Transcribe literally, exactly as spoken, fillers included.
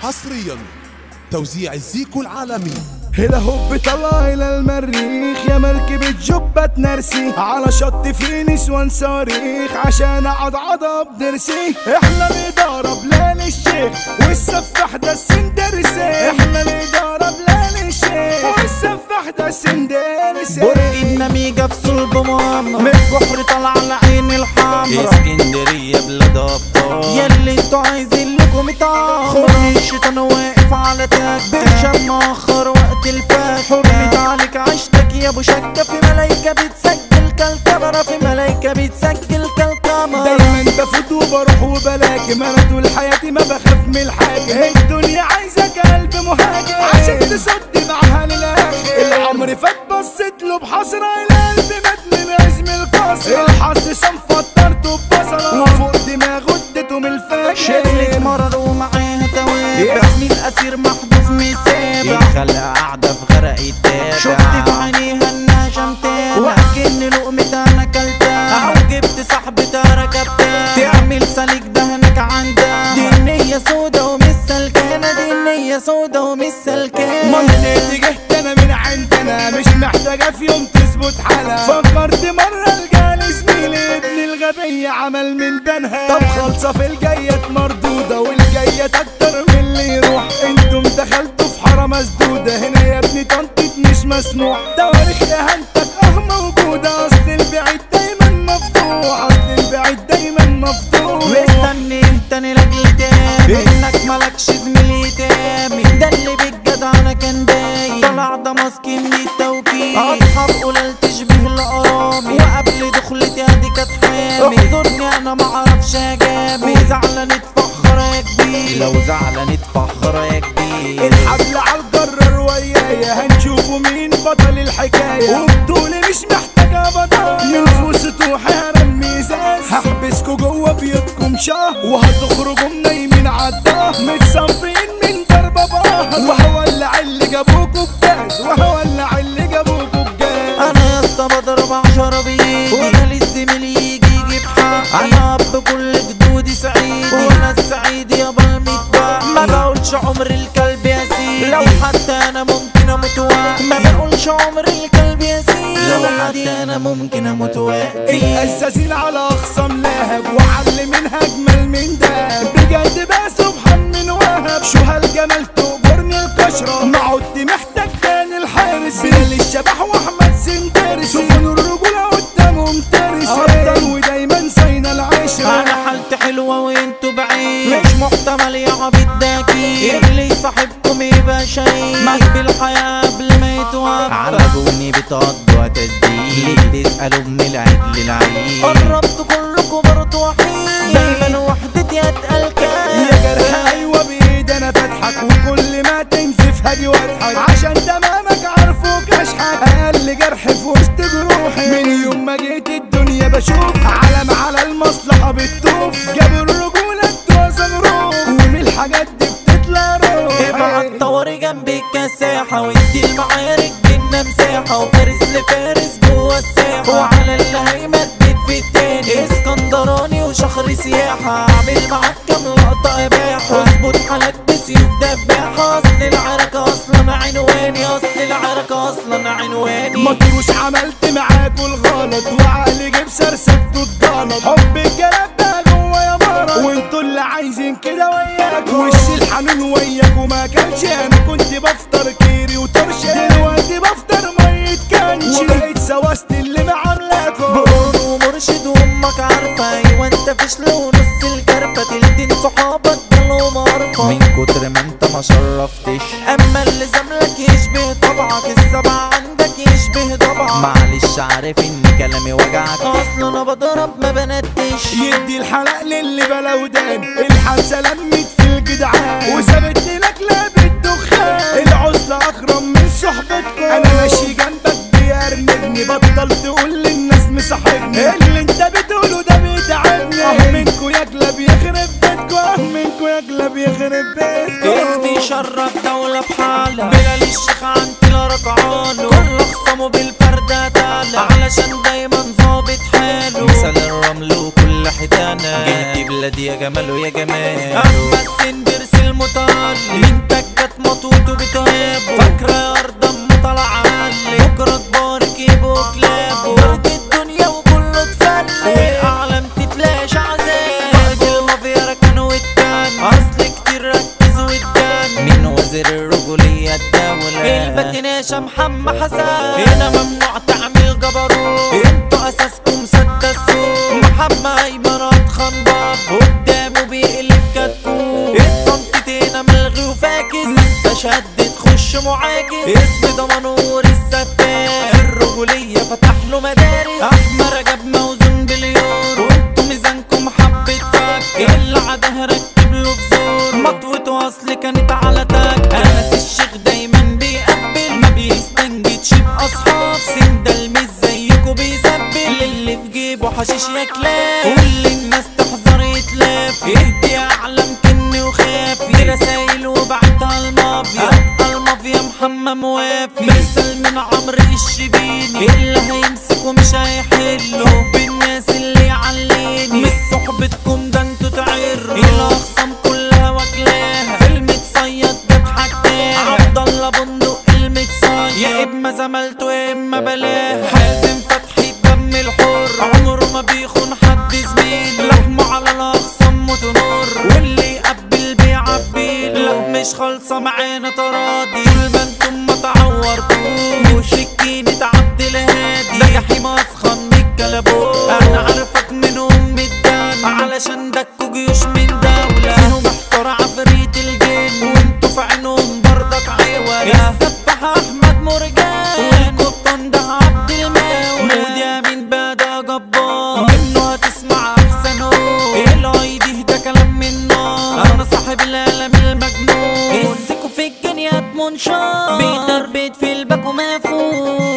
حصريا توزيع الزيكو العالمي. هلا هوب طلع الى المريخ يا مركبة جبة تنرسي على شط في نسوان صريخ عشان عضعضة بدرسي. احنا الادارة بلال الشيخ والسفاح ده السندرسي. احنا الادارة بلال الشيخ والسفاح ده السندرسي. برج النميجة في صلب مؤامرة من البحر طلع على عين الحمرا. اسكندرية بلاد ابطال ياللي انتوا عايزين لكم اتعامر. الشيطان واقف على تاك برشام مؤخر وقت الفات. حرمت عليك عشتك يا ابو شكة في ملايكة بتسجل كالكاميرا. في ملايكة بتسجل كالكاميرا. دايما بفوت وبروح وبلاقي ما انا طول حياتي ما بخاف من الحاجة. الدنيا عايزك قلب مهاجم عشان تصد معها للاخر. العمر فات بصيت له بحسرة القلب مات من عزم القصر. الحظ صنف فطرته ببصرة وفوق دماغه اديته من الفجر. شغلة مرر ومعاها توابع اسمي الاسير محذوف مسابع. الخلقة قاعدة في غرق التابع. شفت في عينيها انها شمتانة وأكن لقمة انا كلتها. وجبت صاحبتها ركبتها تعمل سالك دهنك عندها. دي النية سودا ومش سلكانة. دي النية سودا ومش سلكانة. منطقتي جهت انا من عندنا مش محتاجة في يوم تثبت حالها. فكرت مرة الجالي زميلي ابن الغبية عمل من بنها. طب خالصة في الجاية مردودة والجاية اكتر من اللي يروح. انتم دخلتوا في حارة مسدودة هنا يا ابني تنطيط مش مسموح. تواريخ اهانتك اه موجودة اصل البعيد دايما مفتوح. اصل البعيد دايما مفتوح. مستني تاني لاجل تاني انك مالكش زميلي تاني. ده اللي بالجدع انا كان باين طلع ده ماسك من التوكيل. اصحاب قلال تشبه الارامي وقبل دخلتي ادي كانت حامي. اعذرني انا معرفش اجابي. زعلان اتفخر يا كبير. لو زعلان اتفخر يا كبير. الحبل عالجرر ويايا هنشوفوا مين بطل الحكاية. وبطولي مش محتاجة بطل نفوس توحي الميزان. هحبسكوا جوا بيوتكم شهر وهتخرجوا منايمين عالدار. متصنفين من ضربة بقى وهولع اللي جابوكوا بجاز. وهولع اللي جابوكوا بجاز. انا يا اسطى بضرب عشرة بايدي وانا الزميل يجي يجيب حقي. انا اب كل جدودي سعيدي وانا السعيد يابا المتباع. ما بقولش عمر الكلب يا سيدي لو حتى انا ممكن اموت وحدي. ما بقولش عمر الكلب يا سيدي لو حتى انا ممكن اموت وحدي. الاساسين على اخصام لهب وعلي منها اجمل من ده. بجد بقى سبحان من وهب. شو هالجمال تقبرني القشرة ما عدت محتاج تاني الحارس. بلال الشبح واحمد سندرس سفن الرجولة قدامهم ترس. افضل ودايما ساينة العشرة. انا حالتي حلوة وانتو بعيد مش محتمل يا عبيد داكي. اللي صاحبكم يبقى شهيد مات بالحياة قبل ما يتوفى. عربوني بتقضوا تسديد ليه تسألوا من العيد للعيد. قربتوا كلكم برضو وحيد دايما وحدتي اتقل كان. يا جرح ايوه بايد انا فاتحك وكل ما تنزف هاجي واضحك. عشان تمامك عارفوك اشحك. اقل جرح في وسط جروحي من يوم ما جيت الدنيا بشوف علم على المصلحة بتطوف. جابوا الرجولة بتوع زغروف ومن الحاجات دي بتطلع روح. ابعت طواري جنبك كساحة وادي المعارك جنة مساحة. وفارس لفارس جوا الساحة وعلى اللي هيمدد في التاني. اسكندراني وشخر سياحة اعمل معاك كام لقطة اباحة. اظبط حالك بسيوف دباحة. اصل العركة اصلا عنواني. اصل العركة اصلا عنواني. مطروش عملت معاكوا الغلط وعقلي جيب سرسكتوا اتجلط. حب الكلام ده جوا يا مرة وانتوا اللي عايزين كده وياكوا. وش الحنون وياكوا ما كانش. انا كنت بفطر كيري وترشي دلوقتي بفطر ميت كانش. وبقيت سواست اللي معاملاكوا. بقول ومرشد وامك عارفة ايوه انت فشل ونص الكرفة. تلتين صحابك ضلوا معرفة من كتر ما انت ما شرفتش. اما اللي زملك يشبه طبعك. السبع عندك يشبه طبعك. معلش عارف ان كلامي وجعك. اصل انا بضرب ما بنتش. يدي الحلق للي بلا ودان. الحبسة لمت في الجدعان وسابت لك لاب الدخان. العزلة اخرم من صحبتكم. انا ماشي جنبك بيرنبني. بطل تقول للناس مصاحبني. اللي انت بتقوله ده بيتعبني. اه منكو يجلب يخرب بيتكو. اه منكو يجلب يخرب بيتكو. اسمي شرف دولة بحالة. بلال الشيخ عنتي لا رجعاله. كل اخصامه بالفردة تالا علشان دايما ظابط حاله. مثل الرمل وكل حيتانة. جهتي بلادي يا جمال ويا جمال. اما السندرس المطلي بتناشى محمد حسن هنا ممنوع تعمل جبروت انتوا اساسكم سدسوا محمد ايمرات خنباب قدامه بيقلب كتكوت الطنطيط هنا ملغي وفاكس تشدد خش معاكس اسم دمنهور السفاح في الرجولية فتح له مدارس احمد رجب موزون بليون وانتوا ميزانكم حبة فك اللي عاده ركب له بزور مطوته اصل كانت على تك انس الشيخ دايما بيقبل ما بيستنجدش باصحاب سندل مش زيكوا بيسبل اللي في جيبه حشيش يا كلاب كل الناس تحذر يتلاف اهدي اعلم كني وخاف دي رسايل وبعتها المافيا المافيا محمد موافي مرسل من عمرو الشبيني اللي هيمسكوا مش هيحلوا بالناس اللي يعليني مش صحبتكم ده انتوا تعروا الاخصام كلها واكلاها فيلم اتصيد جت حكاها عبد الله بندق المتصيد يا اما زملته يا اما بلاها حازم فتحي دم الحر عمره ما بيخون حد زميل لحمه على الاخصام وتنور واللي يقبل بيعبيله لا مش خالصه معانا تراضي طول ما انتم ما تعورتوش سكينة عبد الهادي ده جحيم اسخن من الكلابوت انا عارفك من ام الدم علشان دكوا جيوش من دولة فيهم محتار عفريت الجن وانتوا في عينهم برضك عوالة السفاح احمد مرجان والقبطان ده عبد الماوي مود يامين بدا جبار منه هتسمع احسن هو الايدي ده كلام من نار انا صاحب العالم المجنون السكو في الجنيات منشار بيتربيت في الباك ومفهوم